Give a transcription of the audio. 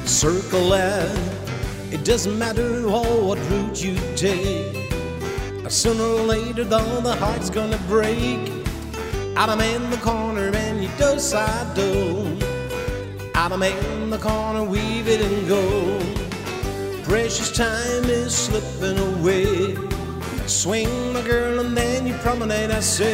Circle life, it doesn't matter what route you take. Sooner or later, though, the heart's gonna break. Adam in the corner, and you do side do. Adam in the corner, weave it and go. Precious time is slipping away. Swing, my girl, and then you promenade, I say.